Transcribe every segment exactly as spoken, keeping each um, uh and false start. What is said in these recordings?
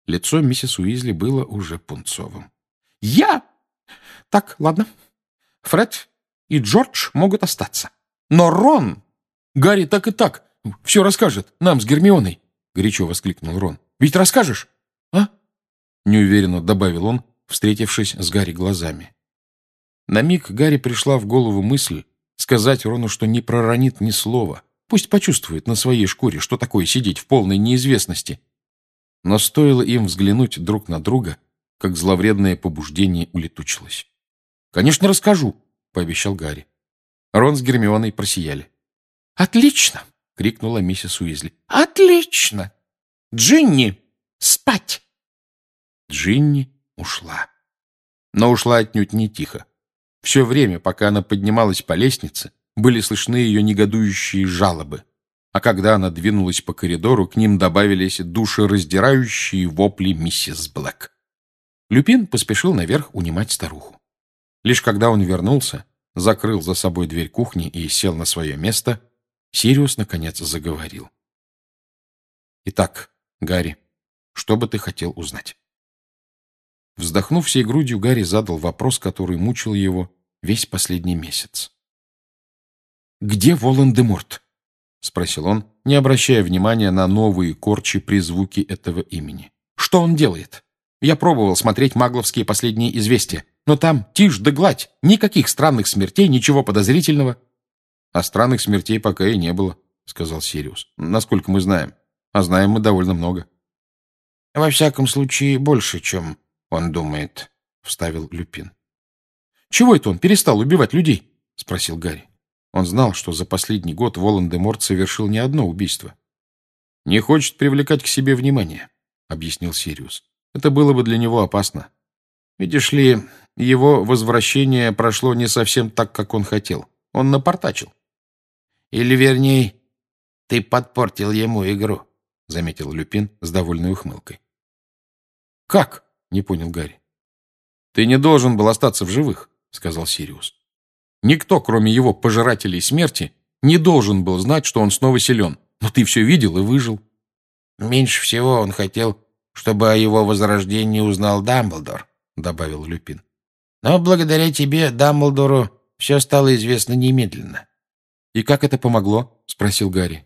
Лицо миссис Уизли было уже пунцовым. «Я? Так, ладно. Фред и Джордж могут остаться. Но Рон...» «Гарри так и так все расскажет нам с Гермионой», — горячо воскликнул Рон. «Ведь расскажешь?» «А?» — неуверенно добавил он, встретившись с Гарри глазами. На миг Гарри пришла в голову мысль сказать Рону, что не проронит ни слова. Пусть почувствует на своей шкуре, что такое сидеть в полной неизвестности. Но стоило им взглянуть друг на друга, как зловредное побуждение улетучилось. «Конечно, расскажу», — пообещал Гарри. Рон с Гермионой просияли. «Отлично!» — крикнула миссис Уизли. «Отлично! Джинни, спать!» Джинни ушла. Но ушла отнюдь не тихо. Все время, пока она поднималась по лестнице, были слышны ее негодующие жалобы. А когда она двинулась по коридору, к ним добавились душераздирающие вопли миссис Блэк. Люпин поспешил наверх унимать старуху. Лишь когда он вернулся, закрыл за собой дверь кухни и сел на свое место, Сириус, наконец, заговорил. «Итак, Гарри, что бы ты хотел узнать?» Вздохнув всей грудью, Гарри задал вопрос, который мучил его весь последний месяц. «Где Волан-де-Морт?» — спросил он, не обращая внимания на новые корчи при звуке этого имени. «Что он делает? Я пробовал смотреть магловские последние известия, но там тишь да гладь, никаких странных смертей, ничего подозрительного». «А странных смертей пока и не было», — сказал Сириус, — «насколько мы знаем. А знаем мы довольно много». «Во всяком случае, больше, чем он думает», — вставил Люпин. «Чего это он перестал убивать людей?» — спросил Гарри. Он знал, что за последний год Волан-де-Морт совершил не одно убийство. «Не хочет привлекать к себе внимание», — объяснил Сириус. «Это было бы для него опасно. Видишь ли, его возвращение прошло не совсем так, как он хотел. Он напортачил». «Или, вернее, ты подпортил ему игру», — заметил Люпин с довольной ухмылкой. «Как?» — не понял Гарри. «Ты не должен был остаться в живых», — сказал Сириус. «Никто, кроме его пожирателей смерти, не должен был знать, что он снова силен. Но ты все видел и выжил». «Меньше всего он хотел, чтобы о его возрождении узнал Дамблдор», — добавил Люпин. «Но благодаря тебе, Дамблдору, все стало известно немедленно». «И как это помогло?» — спросил Гарри.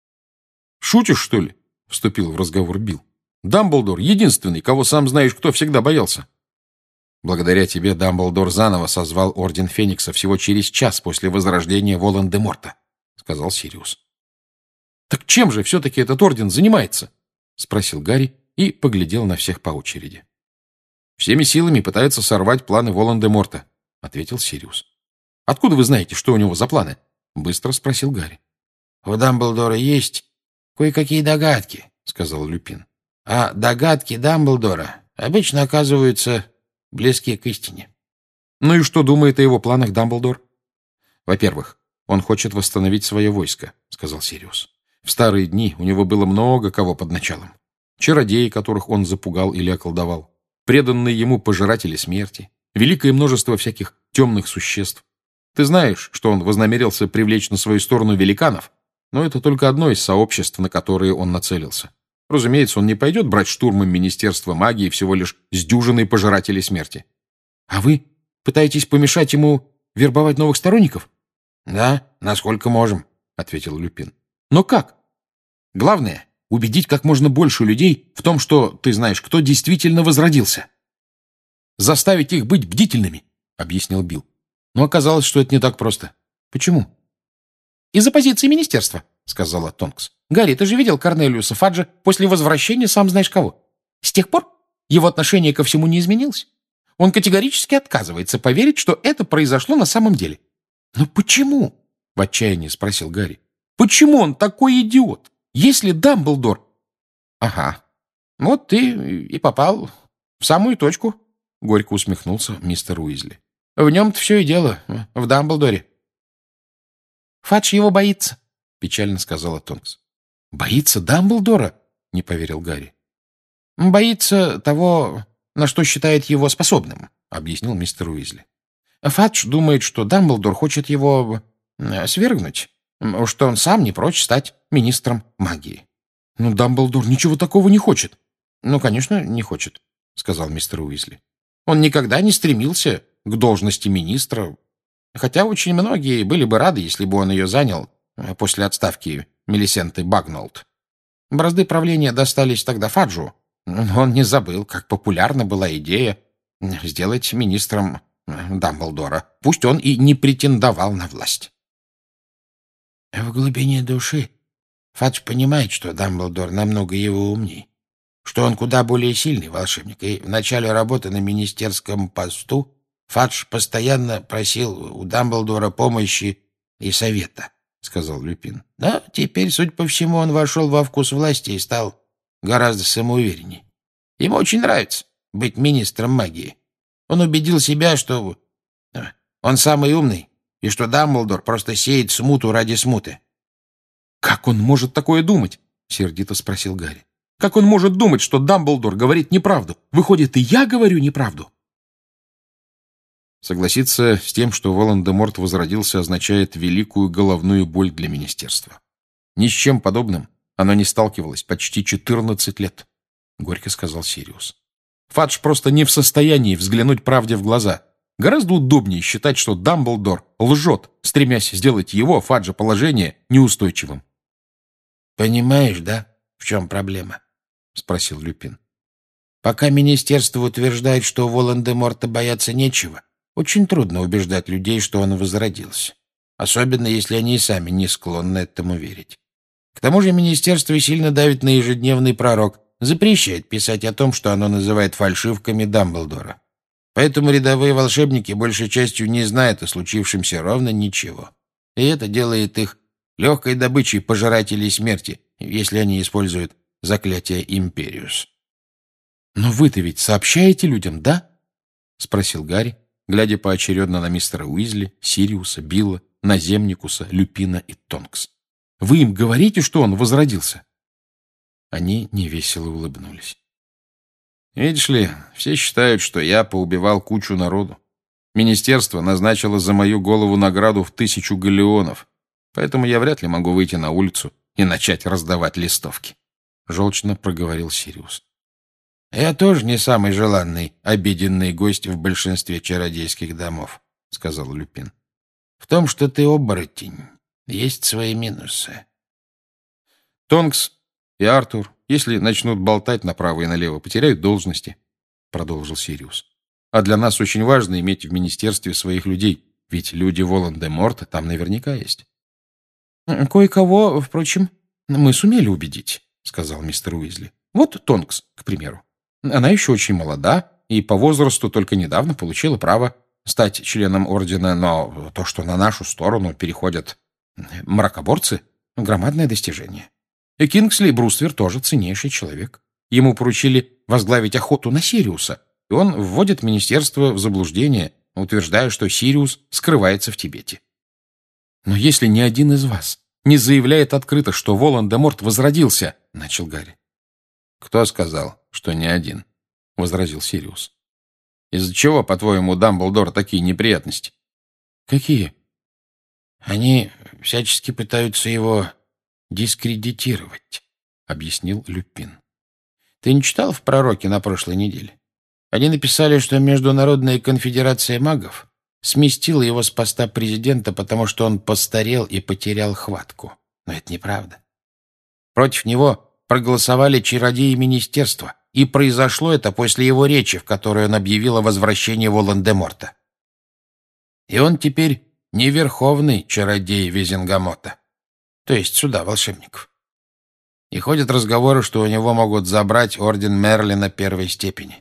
«Шутишь, что ли?» — вступил в разговор Билл. «Дамблдор — единственный, кого сам знаешь кто всегда боялся». «Благодаря тебе Дамблдор заново созвал Орден Феникса всего через час после возрождения Волан-де-Морта», — сказал Сириус. «Так чем же все-таки этот Орден занимается?» — спросил Гарри и поглядел на всех по очереди. «Всеми силами пытается сорвать планы Волан-де-Морта», — ответил Сириус. «Откуда вы знаете, что у него за планы?» — быстро спросил Гарри. «У Дамблдора есть кое-какие догадки», — сказал Люпин. «А догадки Дамблдора обычно оказываются близки к истине». «Ну и что думает о его планах Дамблдор?» «Во-первых, он хочет восстановить свое войско», — сказал Сириус. «В старые дни у него было много кого под началом. Чародеи, которых он запугал или околдовал, преданные ему пожиратели смерти, великое множество всяких темных существ. Ты знаешь, что он вознамерился привлечь на свою сторону великанов, но это только одно из сообществ, на которые он нацелился. Разумеется, он не пойдет брать штурмом Министерства магии всего лишь с дюжиной пожирателей смерти. А вы пытаетесь помешать ему вербовать новых сторонников?» «Да, насколько можем», — ответил Люпин. «Но как?» «Главное — убедить как можно больше людей в том, что ты знаешь, кто действительно возродился. Заставить их быть бдительными», — объяснил Билл. Но оказалось, что это не так просто. «Почему?» «Из-за позиции министерства», — сказала Тонкс. «Гарри, ты же видел Корнелиуса Фаджа после возвращения сам знаешь кого. С тех пор его отношение ко всему не изменилось. Он категорически отказывается поверить, что это произошло на самом деле». «Но почему?» — в отчаянии спросил Гарри. «Почему он такой идиот? Если Дамблдор...» «Ага, вот ты и попал в самую точку», — горько усмехнулся мистер Уизли. «В нем-то все и дело, в Дамблдоре». «Фадж его боится», — печально сказала Тонкс. «Боится Дамблдора?» — не поверил Гарри. «Боится того, на что считает его способным», — объяснил мистер Уизли. «Фадж думает, что Дамблдор хочет его свергнуть, что он сам не прочь стать министром магии». «Но Дамблдор ничего такого не хочет». Ну, конечно, не хочет, — сказал мистер Уизли. Он никогда не стремился к должности министра, хотя очень многие были бы рады, если бы он ее занял после отставки Милисенты Багнолд. Бразды правления достались тогда Фаджу, но он не забыл, как популярна была идея сделать министром Дамблдора, пусть он и не претендовал на власть. В глубине души Фадж понимает, что Дамблдор намного его умней, что он куда более сильный волшебник, и в начале работы на министерском посту Фадж постоянно просил у Дамблдора помощи и совета, — сказал Люпин. Но теперь, судя по всему, он вошел во вкус власти и стал гораздо самоуверенней. Ему очень нравится быть министром магии. Он убедил себя, что он самый умный, и что Дамблдор просто сеет смуту ради смуты. — Как он может такое думать? — сердито спросил Гарри. — Как он может думать, что Дамблдор говорит неправду? Выходит, и я говорю неправду? Согласиться с тем, что Волан-де-Морт возродился, означает великую головную боль для министерства. Ни с чем подобным оно не сталкивалось почти четырнадцать лет, — горько сказал Сириус. Фадж просто не в состоянии взглянуть правде в глаза. Гораздо удобнее считать, что Дамблдор лжет, стремясь сделать его, Фаджа, положение неустойчивым. — Понимаешь, да, в чем проблема? — спросил Люпин. — Пока министерство утверждает, что у Волан-де-Морта бояться нечего, очень трудно убеждать людей, что он возродился, особенно если они и сами не склонны этому верить. К тому же министерство сильно давит на ежедневный пророк, запрещает писать о том, что оно называет фальшивками Дамблдора. Поэтому рядовые волшебники большей частью не знают о случившемся ровно ничего. И это делает их легкой добычей пожирателей смерти, если они используют заклятие Империус. — Но вы-то ведь сообщаете людям, да? — спросил Гарри, глядя поочередно на мистера Уизли, Сириуса, Билла, Наземникуса, Люпина и Тонкс. — Вы им говорите, что он возродился? Они невесело улыбнулись. Видишь ли, все считают, что я поубивал кучу народу. Министерство назначило за мою голову награду в тысячу галеонов, поэтому я вряд ли могу выйти на улицу и начать раздавать листовки. Желчно проговорил Сириус. Я тоже не самый желанный, обиденный гость в большинстве чародейских домов, — сказал Люпин. В том, что ты оборотень, есть свои минусы. Тонкс и Артур, если начнут болтать направо и налево, потеряют должности, — продолжил Сириус. А для нас очень важно иметь в министерстве своих людей, ведь люди Волан-де-Морта там наверняка есть. — Кое-кого, впрочем, мы сумели убедить, — сказал мистер Уизли. — Вот Тонкс, к примеру. Она еще очень молода и по возрасту только недавно получила право стать членом ордена, но то, что на нашу сторону переходят мракоборцы, — громадное достижение. И Кингсли Бруствер тоже ценнейший человек. Ему поручили возглавить охоту на Сириуса, и он вводит министерство в заблуждение, утверждая, что Сириус скрывается в Тибете. Но если ни один из вас не заявляет открыто, что Волан-де-Морт возродился, — начал Гарри. — Кто сказал, что ни один? — возразил Сириус. — Из-за чего, по-твоему, у Дамблдора такие неприятности? — Какие? — Они всячески пытаются его дискредитировать, — объяснил Люпин. — Ты не читал в «Пророке» на прошлой неделе? Они написали, что Международная конфедерация магов сместила его с поста президента, потому что он постарел и потерял хватку. Но это неправда. Против него проголосовали чародеи министерства, и произошло это после его речи, в которой он объявил о возвращении Волан-де-Морта. И он теперь не верховный чародей Визенгамота, то есть суда волшебников. И ходят разговоры, что у него могут забрать орден Мерлина первой степени.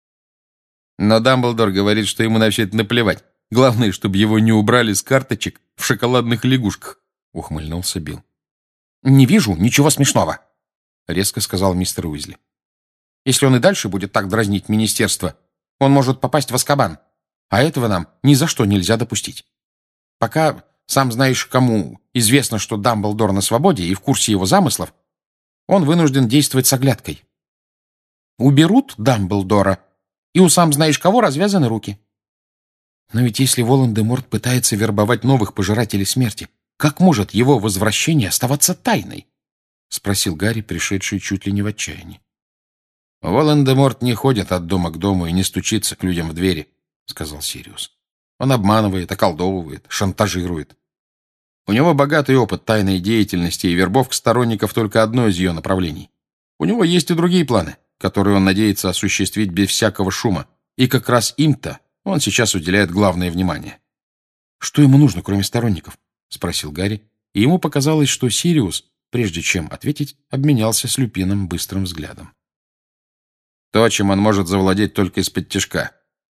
Но Дамблдор говорит, что ему на все это наплевать. Главное, чтобы его не убрали с карточек в шоколадных лягушках, — ухмыльнулся Билл. — Не вижу ничего смешного, — резко сказал мистер Уизли. — Если он и дальше будет так дразнить министерство, он может попасть в Азкабан, а этого нам ни за что нельзя допустить. Пока, сам знаешь, кому известно, что Дамблдор на свободе и в курсе его замыслов, он вынужден действовать с оглядкой. Уберут Дамблдора, и у сам знаешь кого развязаны руки. Но ведь если Волан-де-Морт пытается вербовать новых пожирателей смерти, как может его возвращение оставаться тайной? — спросил Гарри, пришедший чуть ли не в отчаяние. «Волан-де-Морт не ходит от дома к дому и не стучится к людям в двери», — сказал Сириус. «Он обманывает, околдовывает, шантажирует. У него богатый опыт тайной деятельности и вербовка сторонников только одно из ее направлений. У него есть и другие планы, которые он надеется осуществить без всякого шума, и как раз им-то он сейчас уделяет главное внимание». «Что ему нужно, кроме сторонников?» — спросил Гарри, и ему показалось, что Сириус, прежде чем ответить, обменялся с Люпином быстрым взглядом. «То, чем он может завладеть только из-под тишка».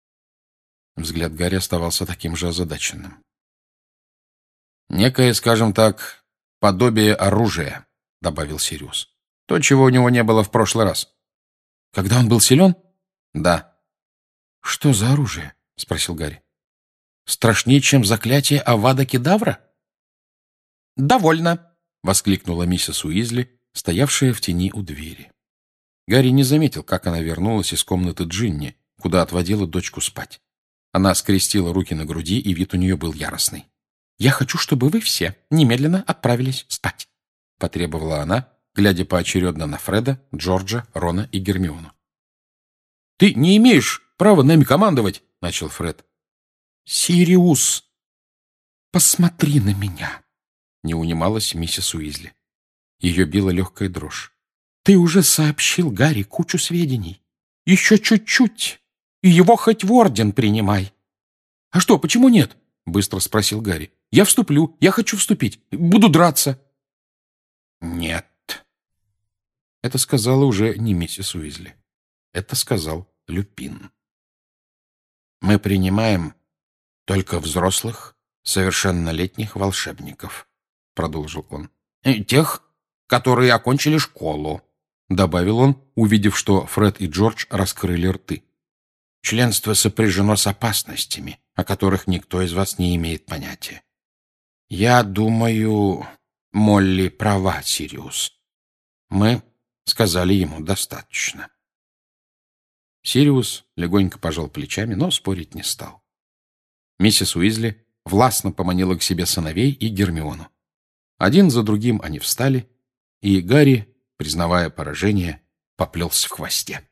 Взгляд Гарри оставался таким же озадаченным. «Некое, скажем так, подобие оружия», — добавил Сириус. «То, чего у него не было в прошлый раз». «Когда он был силен?» «Да». «Что за оружие?» — спросил Гарри. «Страшнее, чем заклятие Авада Кедавра?» «Довольно», — воскликнула миссис Уизли, стоявшая в тени у двери. Гарри не заметил, как она вернулась из комнаты Джинни, куда отводила дочку спать. Она скрестила руки на груди, и вид у нее был яростный. «Я хочу, чтобы вы все немедленно отправились спать», — потребовала она, глядя поочередно на Фреда, Джорджа, Рона и Гермиону. «Ты не имеешь права нами командовать», — начал Фред. «Сириус, посмотри на меня», — не унималась миссис Уизли. Ее била легкая дрожь. «Ты уже сообщил Гарри кучу сведений. Еще чуть-чуть, и его хоть в орден принимай». «А что, почему нет?» — быстро спросил Гарри. «Я вступлю, я хочу вступить, буду драться». «Нет». Это сказала уже не миссис Уизли. Это сказал Люпин. «Мы принимаем только взрослых, совершеннолетних волшебников», — продолжил он. «Тех, которые окончили школу», — добавил он, увидев, что Фред и Джордж раскрыли рты. «Членство сопряжено с опасностями, о которых никто из вас не имеет понятия. Я думаю, Молли права, Сириус. Мы сказали ему достаточно». Сириус легонько пожал плечами, но спорить не стал. Миссис Уизли властно поманила к себе сыновей и Гермиону. Один за другим они встали, и Гарри, признавая поражение, поплелся в хвосте.